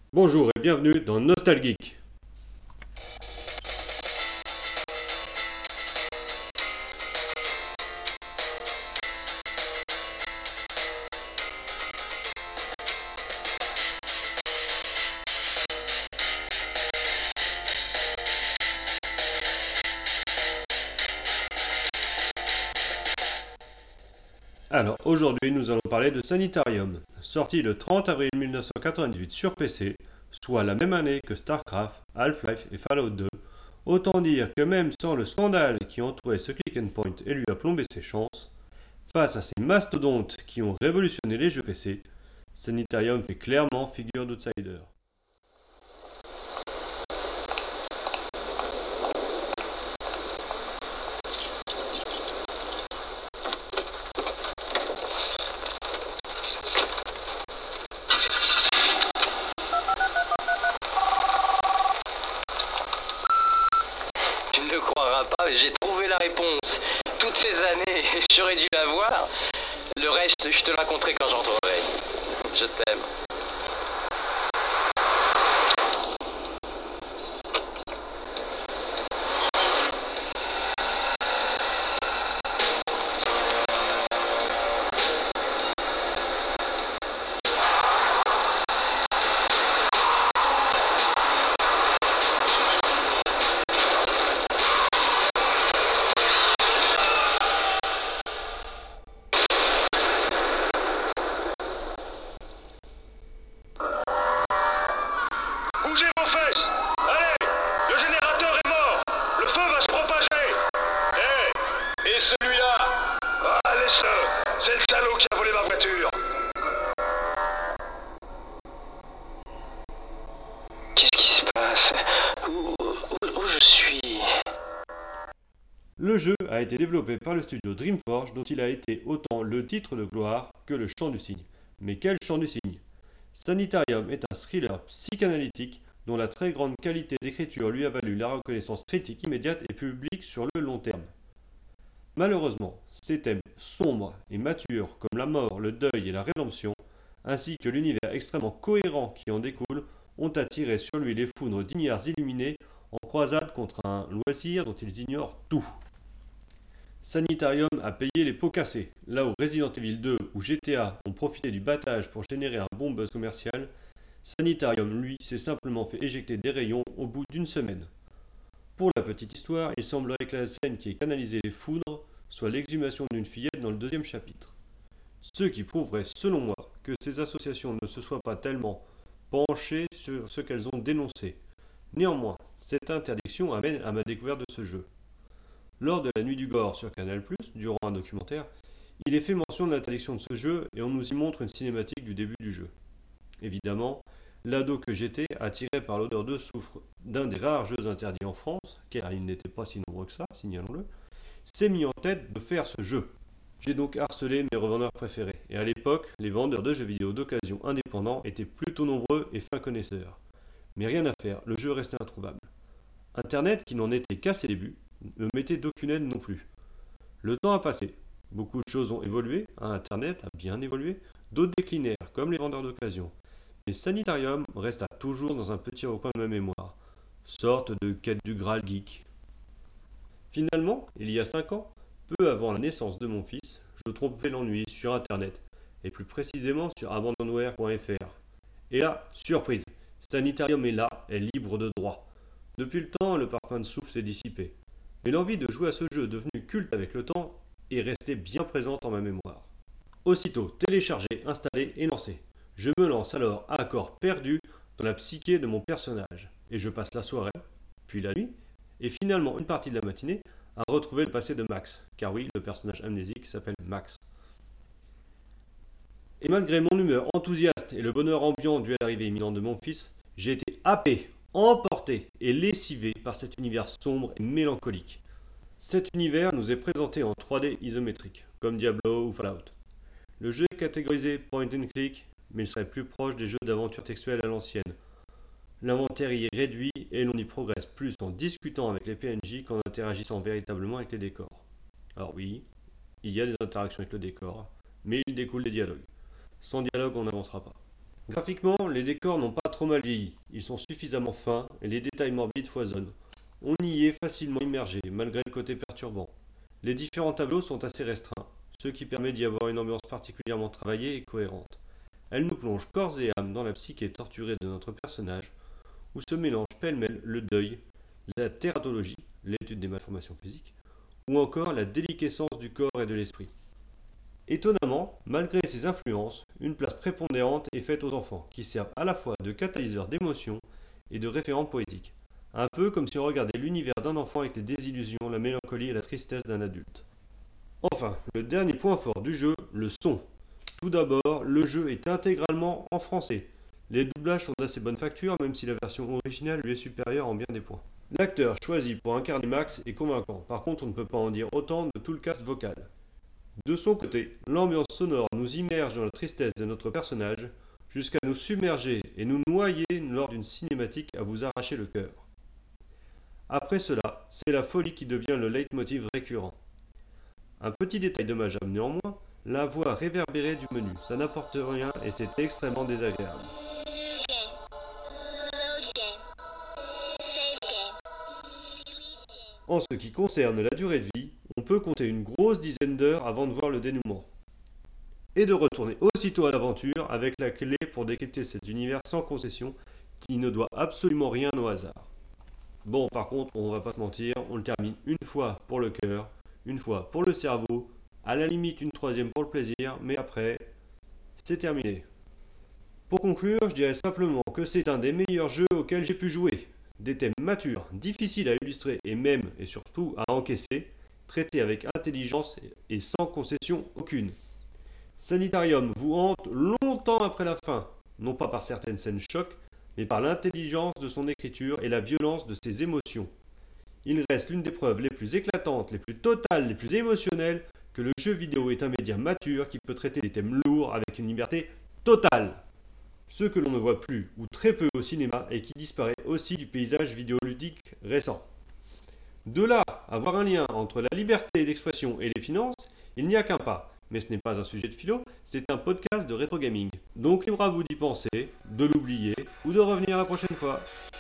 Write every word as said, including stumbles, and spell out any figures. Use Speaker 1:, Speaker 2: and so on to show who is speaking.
Speaker 1: Bonjour et bienvenue dans Nostalgeek. Alors aujourd'hui nous allons parler de Sanitarium, sorti le trente avril mille neuf cent quatre-vingt-dix-huit sur P C, soit la même année que StarCraft, Half-Life et Fallout deux. Autant dire que même sans le scandale qui entourait ce click and point et lui a plombé ses chances, face à ces mastodontes qui ont révolutionné les jeux P C, Sanitarium fait clairement figure d'outsider.
Speaker 2: Tu ne le croiras pas, mais j'ai trouvé la réponse. Toutes ces années, j'aurais dû l'avoir. Le reste, je te le raconterai quand j'en trouverai. Je t'aime.
Speaker 3: Bougez vos fesses! Allez! Le générateur est mort! Le feu va se propager! Hé! Et celui-là? Ah, laisse-le! C'est le salaud qui a volé ma voiture!
Speaker 2: Qu'est-ce qui se passe? Où, où, où je suis?
Speaker 1: Le jeu a été développé par le studio Dreamforge dont il a été autant le titre de gloire que le chant du cygne. Mais quel chant du cygne? Sanitarium est un thriller psychanalytique dont la très grande qualité d'écriture lui a valu la reconnaissance critique immédiate et publique sur le long terme. Malheureusement, ses thèmes sombres et matures comme la mort, le deuil et la rédemption, ainsi que l'univers extrêmement cohérent qui en découle, ont attiré sur lui les foudres d'ignards illuminés en croisade contre un loisir dont ils ignorent tout. Sanitarium a payé les pots cassés, là où Resident Evil deux ou G T A ont profité du battage pour générer un bon buzz commercial. Sanitarium, lui, s'est simplement fait éjecter des rayons au bout d'une semaine. Pour la petite histoire, il semblerait que la scène qui ait canalisé les foudres soit l'exhumation d'une fillette dans le deuxième chapitre. Ce qui prouverait, selon moi, que ces associations ne se soient pas tellement penchées sur ce qu'elles ont dénoncé. Néanmoins, cette interdiction amène à ma découverte de ce jeu. Lors de la Nuit du Gore sur Canal plus, durant un documentaire, il est fait mention de l'interdiction de ce jeu et on nous y montre une cinématique du début du jeu. Évidemment, l'ado que j'étais, attiré par l'odeur de soufre d'un des rares jeux interdits en France, car ils n'étaient pas si nombreux que ça, signalons-le, s'est mis en tête de faire ce jeu. J'ai donc harcelé mes revendeurs préférés, et à l'époque, les vendeurs de jeux vidéo d'occasion indépendants étaient plutôt nombreux et fins connaisseurs. Mais rien à faire, le jeu restait introuvable. Internet, qui n'en était qu'à ses débuts, ne mettait d'aucune aide non plus. Le temps a passé, beaucoup de choses ont évolué, Internet a bien évolué, d'autres déclinèrent, comme les vendeurs d'occasion. Mais Sanitarium resta toujours dans un petit recoin de ma mémoire, sorte de quête du Graal geek. Finalement, il y a cinq ans, peu avant la naissance de mon fils, je trouvais l'ennui sur Internet, et plus précisément sur abandonware point f r. Et là, surprise, Sanitarium est là, est libre de droit. Depuis le temps, le parfum de soufre s'est dissipé. Mais l'envie de jouer à ce jeu devenu culte avec le temps est restée bien présente en ma mémoire. Aussitôt téléchargé, installé et lancé, je me lance alors à corps perdu dans la psyché de mon personnage, et je passe la soirée, puis la nuit, et finalement une partie de la matinée à retrouver le passé de Max, car oui, le personnage amnésique s'appelle Max. Et malgré mon humeur enthousiaste et le bonheur ambiant dû à l'arrivée imminente de mon fils, j'ai été happé, emporté et lessivé par cet univers sombre et mélancolique. Cet univers nous est présenté en trois D isométrique, comme Diablo ou Fallout. Le jeu est catégorisé point and click, mais il serait plus proche des jeux d'aventure textuelle à l'ancienne. L'inventaire y est réduit et l'on y progresse plus en discutant avec les P N J qu'en interagissant véritablement avec les décors. Alors oui, il y a des interactions avec le décor, mais il découle des dialogues. Sans dialogue, on n'avancera pas. Graphiquement, les décors n'ont pas trop mal vieilli, ils sont suffisamment fins et les détails morbides foisonnent. On y est facilement immergé, malgré le côté perturbant. Les différents tableaux sont assez restreints, ce qui permet d'y avoir une ambiance particulièrement travaillée et cohérente. Elle nous plonge corps et âme dans la psyché torturée de notre personnage, où se mélangent pêle-mêle le deuil, la tératologie, l'étude des malformations physiques, ou encore la déliquescence du corps et de l'esprit. Étonnamment, malgré ces influences, une place prépondérante est faite aux enfants, qui servent à la fois de catalyseurs d'émotions et de référents poétiques. Un peu comme si on regardait l'univers d'un enfant avec les désillusions, la mélancolie et la tristesse d'un adulte. Enfin, le dernier point fort du jeu, le son. Tout d'abord, le jeu est intégralement en français. Les doublages sont d'assez bonne facture, même si la version originale lui est supérieure en bien des points. L'acteur choisi pour incarner Max est convaincant, par contre on ne peut pas en dire autant de tout le cast vocal. De son côté, l'ambiance sonore nous immerge dans la tristesse de notre personnage, jusqu'à nous submerger et nous noyer lors d'une cinématique à vous arracher le cœur. Après cela, c'est la folie qui devient le leitmotiv récurrent. Un petit détail dommageable néanmoins, la voix réverbérée du menu, ça n'apporte rien et c'est extrêmement désagréable. En ce qui concerne la durée de vie, on peut compter une grosse dizaine d'heures avant de voir le dénouement. Et de retourner aussitôt à l'aventure avec la clé pour décrypter cet univers sans concession qui ne doit absolument rien au hasard. Bon, par contre, on va pas se mentir, on le termine une fois pour le cœur, une fois pour le cerveau, à la limite une troisième pour le plaisir, mais après, c'est terminé. Pour conclure, je dirais simplement que c'est un des meilleurs jeux auxquels j'ai pu jouer. Des thèmes matures, difficiles à illustrer et même et surtout à encaisser, traités avec intelligence et sans concession aucune. Sanitarium vous hante longtemps après la fin, non pas par certaines scènes choc, mais par l'intelligence de son écriture et la violence de ses émotions. Il reste l'une des preuves les plus éclatantes, les plus totales, les plus émotionnelles que le jeu vidéo est un média mature qui peut traiter des thèmes lourds avec une liberté totale. Ce que l'on ne voit plus ou très peu au cinéma et qui disparaît aussi du paysage vidéoludique récent. De là à voir un lien entre la liberté d'expression et les finances, il n'y a qu'un pas. Mais ce n'est pas un sujet de philo, c'est un podcast de rétro gaming. Donc libre à vous d'y penser, de l'oublier ou de revenir la prochaine fois.